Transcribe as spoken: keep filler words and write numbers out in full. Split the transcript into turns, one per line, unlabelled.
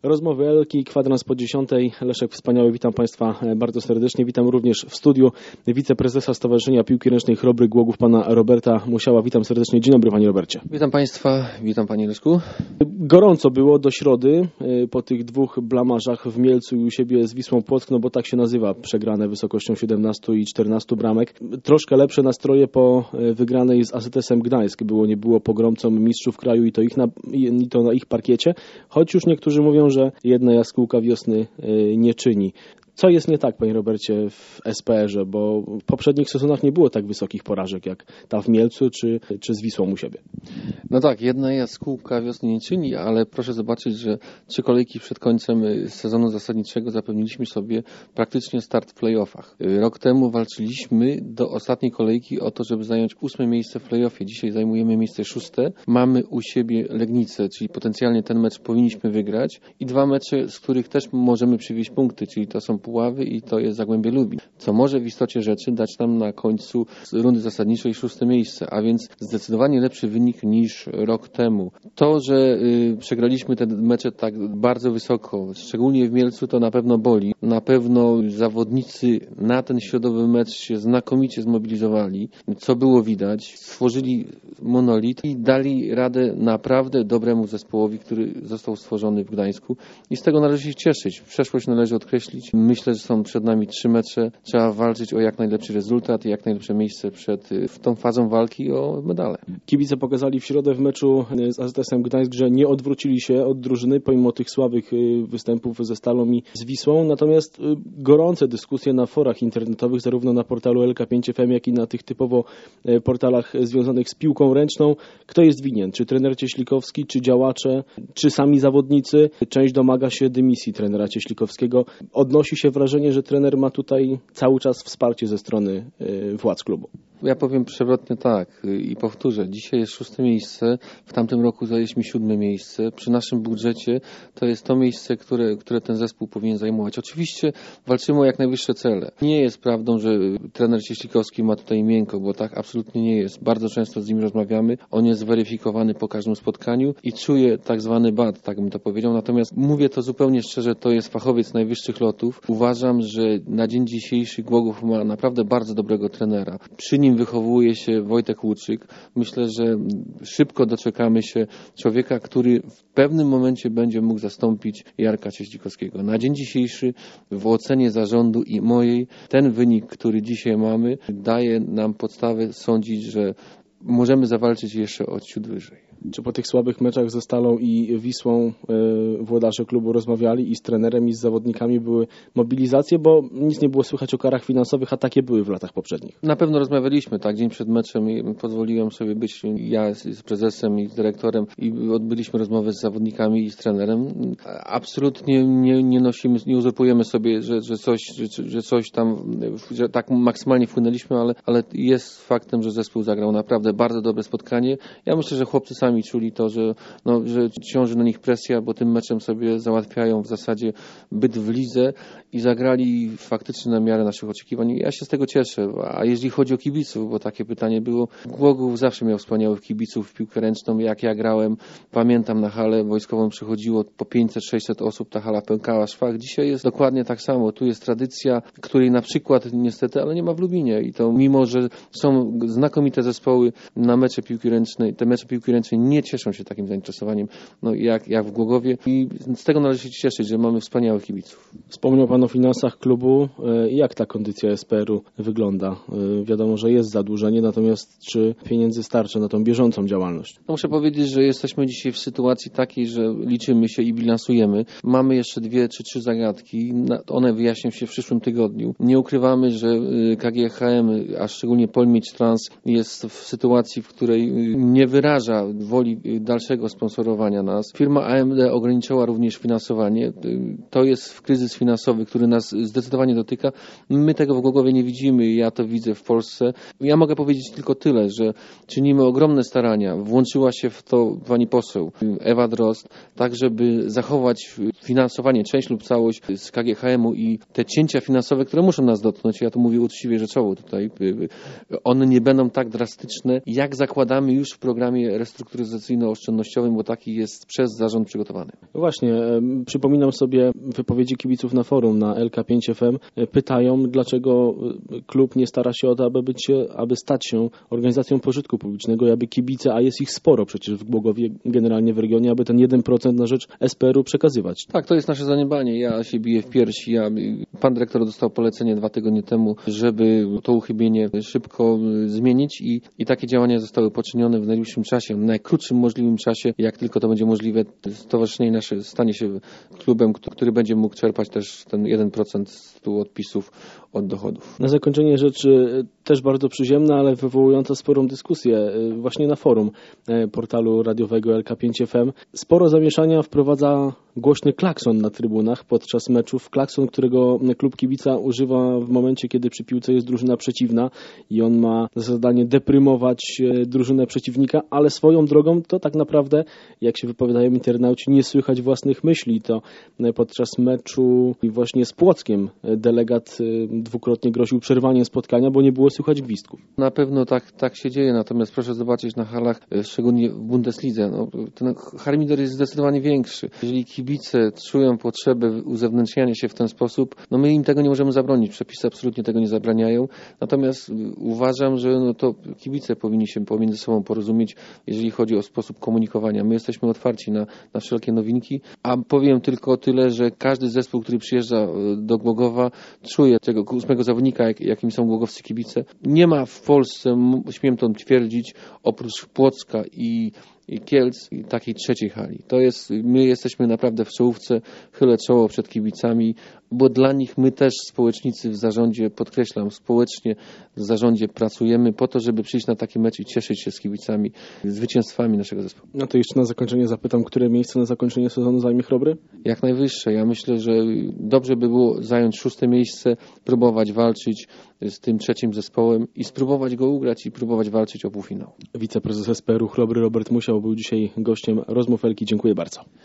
Rozmowy Elki, kwadrans po dziesiątej. Leszek Wspaniały, witam Państwa bardzo serdecznie. Witam również w studiu wiceprezesa Stowarzyszenia Piłki Ręcznej Chrobry Głogów, pana Roberta Musiała. Witam serdecznie. Dzień dobry, panie Robercie.
Witam Państwa, witam panie Leszku.
Gorąco było do środy po tych dwóch blamażach w Mielcu i u siebie z Wisłą Płock, no bo tak się nazywa przegrane wysokością siedemnastu i czternastu bramek. Troszkę lepsze nastroje po wygranej z Asetesem Gdańsk. Było nie było pogromcą mistrzów kraju i to, ich na, i to na ich parkiecie, choć już niektórzy mówią, że jedna jaskółka wiosny nie czyni. Co jest nie tak, panie Robercie, w S P R-ze, bo w poprzednich sezonach nie było tak wysokich porażek jak ta w Mielcu czy, czy z Wisłą u siebie?
No tak, jedna jaskółka wiosny nie czyni, ale proszę zobaczyć, że trzy kolejki przed końcem sezonu zasadniczego zapewniliśmy sobie praktycznie start w play-offach. Rok temu walczyliśmy do ostatniej kolejki o to, żeby zająć ósme miejsce w play-offie. Dzisiaj zajmujemy miejsce szóste. Mamy u siebie Legnicę, czyli potencjalnie ten mecz powinniśmy wygrać i dwa mecze, z których też możemy przywieźć punkty, czyli to są Puławy i to jest Zagłębie Lubin, co może w istocie rzeczy dać nam na końcu rundy zasadniczej szóste miejsce, a więc zdecydowanie lepszy wynik niż rok temu. To, że y, przegraliśmy te mecze tak bardzo wysoko, szczególnie w Mielcu, to na pewno boli. Na pewno zawodnicy na ten środowy mecz się znakomicie zmobilizowali, co było widać. Stworzyli monolit i dali radę naprawdę dobremu zespołowi, który został stworzony w Gdańsku i z tego należy się cieszyć. Przeszłość należy odkreślić. Myślę, że są przed nami trzy mecze. Trzeba walczyć o jak najlepszy rezultat i jak najlepsze miejsce przed w tą fazą walki o medale.
Kibice pokazali w środę w meczu z Asetesem Gdańsk, że nie odwrócili się od drużyny pomimo tych słabych występów ze Stalą i z Wisłą. Natomiast gorące dyskusje na forach internetowych, zarówno na portalu L K pięć F M, jak i na tych typowo portalach związanych z piłką ręczną. Kto jest winien? Czy trener Cieślikowski, czy działacze, czy sami zawodnicy? Część domaga się dymisji trenera Cieślikowskiego. Odnosi się wrażenie, że trener ma tutaj cały czas wsparcie ze strony władz klubu.
Ja powiem przewrotnie tak i powtórzę. Dzisiaj jest szóste miejsce, w tamtym roku zajęliśmy siódme miejsce. Przy naszym budżecie to jest to miejsce, które, które ten zespół powinien zajmować. Oczywiście walczymy o jak najwyższe cele. Nie jest prawdą, że trener Cieślikowski ma tutaj miękko, bo tak absolutnie nie jest. Bardzo często z nim rozmawiamy. On jest zweryfikowany po każdym spotkaniu i czuje tak zwany bat, tak bym to powiedział. Natomiast mówię to zupełnie szczerze, to jest fachowiec najwyższych lotów. Uważam, że na dzień dzisiejszy Głogów ma naprawdę bardzo dobrego trenera. Przy nim wychowuje się Wojtek Łuczyk. Myślę, że szybko doczekamy się człowieka, który w pewnym momencie będzie mógł zastąpić Jarka Cieślikowskiego. Na dzień dzisiejszy w ocenie zarządu i mojej ten wynik, który dzisiaj mamy, daje nam podstawę sądzić, że możemy zawalczyć jeszcze o ciut wyżej.
Czy po tych słabych meczach ze Stalą i Wisłą yy, włodarze klubu rozmawiali i z trenerem, i z zawodnikami były mobilizacje, bo nic nie było słychać o karach finansowych, a takie były w latach poprzednich?
Na pewno rozmawialiśmy, tak, dzień przed meczem i pozwoliłem sobie być ja z, z prezesem i z dyrektorem i odbyliśmy rozmowę z zawodnikami i z trenerem. Absolutnie nie, nie nosimy, nie uzurpujemy sobie, że, że, coś, że, że coś tam, że tak maksymalnie wpłynęliśmy, ale, ale jest faktem, że zespół zagrał naprawdę bardzo dobre spotkanie. Ja myślę, że chłopcy sami czuli to, że, no, że ciąży na nich presja, bo tym meczem sobie załatwiają w zasadzie byt w lidze i zagrali faktycznie na miarę naszych oczekiwań. Ja się z tego cieszę. A jeżeli chodzi o kibiców, bo takie pytanie było, Głogów zawsze miał wspaniałych kibiców w piłkę ręczną. Jak ja grałem, pamiętam, na halę wojskową przychodziło po pięćset sześćset osób, ta hala pękała szwach. Dzisiaj jest dokładnie tak samo. Tu jest tradycja, której na przykład niestety, ale nie ma w Lubinie i to mimo, że są znakomite zespoły na mecze piłki ręcznej, te mecze piłki ręcznej nie cieszą się takim zainteresowaniem, no, jak, jak w Głogowie i z tego należy się cieszyć, że mamy wspaniałych kibiców.
Wspomniał pan o finansach klubu. Jak ta kondycja S P R-u wygląda? Wiadomo, że jest zadłużenie, natomiast czy pieniędzy starczy na tą bieżącą działalność?
No, muszę powiedzieć, że jesteśmy dzisiaj w sytuacji takiej, że liczymy się i bilansujemy. Mamy jeszcze dwie czy trzy zagadki. One wyjaśnią się w przyszłym tygodniu. Nie ukrywamy, że K G H M, a szczególnie Polmieć Trans jest w sytuacji, w której nie wyraża woli dalszego sponsorowania nas. Firma A M D ograniczyła również finansowanie. To jest kryzys finansowy, który nas zdecydowanie dotyka. My tego w Głogowie nie widzimy. Ja to widzę w Polsce. Ja mogę powiedzieć tylko tyle, że czynimy ogromne starania. Włączyła się w to pani poseł Ewa Drozd, tak żeby zachować finansowanie, część lub całość z K G H M-u i te cięcia finansowe, które muszą nas dotknąć, ja to mówię uczciwie rzeczowo tutaj, one nie będą tak drastyczne, jak zakładamy już w programie restrukturyzacji restrukturyzacyjno-oszczędnościowym, bo taki jest przez zarząd przygotowany.
No właśnie, e, przypominam sobie wypowiedzi kibiców na forum na L K pięć F M. E, pytają, dlaczego klub nie stara się o to, aby, być, aby stać się organizacją pożytku publicznego, aby kibice, a jest ich sporo przecież w Głogowie, generalnie w regionie, aby ten jeden procent na rzecz S P R u przekazywać.
Tak, to jest nasze zaniedbanie. Ja się biję w piersi. Ja, pan dyrektor dostał polecenie dwa tygodnie temu, żeby to uchybienie szybko zmienić i, i takie działania zostały poczynione w najbliższym czasie, w najkrótszym możliwym czasie, jak tylko to będzie możliwe. Stowarzyszenie nasze stanie się klubem, który będzie mógł czerpać też ten jeden procent stu odpisów od dochodów.
Na zakończenie rzecz też bardzo przyziemna, ale wywołująca sporą dyskusję właśnie na forum portalu radiowego L K pięć F M. Sporo zamieszania wprowadza głośny klakson na trybunach podczas meczów. Klakson, którego klub kibica używa w momencie, kiedy przy piłce jest drużyna przeciwna i on ma za zadanie deprymować drużynę przeciwnika, ale swoją drogą to tak naprawdę, jak się wypowiadają internauci, nie słychać własnych myśli. To podczas meczu właśnie z Płockiem delegat dwukrotnie groził przerwaniem spotkania, bo nie było słychać gwizdków.
Na pewno tak, tak się dzieje, natomiast proszę zobaczyć na halach, szczególnie w Bundeslidze, no, ten harmider jest zdecydowanie większy. Jeżeli kibice czują potrzebę uzewnętrzniania się w ten sposób, no my im tego nie możemy zabronić. Przepisy absolutnie tego nie zabraniają. Natomiast uważam, że no to kibice powinni się pomiędzy sobą porozumieć, jeżeli chodzi o sposób komunikowania. My jesteśmy otwarci na, na wszelkie nowinki, a powiem tylko tyle, że każdy zespół, który przyjeżdża do Głogowa, czuje tego ósmego zawodnika, jak, jakim są głogowscy kibice. Nie ma w Polsce, śmiem to twierdzić, oprócz Płocka i i Kielc i takiej trzeciej hali. To jest, my jesteśmy naprawdę w czołówce, chylę czoło przed kibicami, bo dla nich my też społecznicy w zarządzie, podkreślam, społecznie w zarządzie pracujemy po to, żeby przyjść na taki mecz i cieszyć się z kibicami, zwycięstwami naszego zespołu.
No to jeszcze na zakończenie zapytam, które miejsce na zakończenie sezonu zajmie Chrobry?
Jak najwyższe. Ja myślę, że dobrze by było zająć szóste miejsce, próbować walczyć z tym trzecim zespołem i spróbować go ugrać i próbować walczyć o półfinał.
Wiceprezes S P R u Chrobry Robert Musiał był dzisiaj gościem rozmów Elki. Dziękuję bardzo.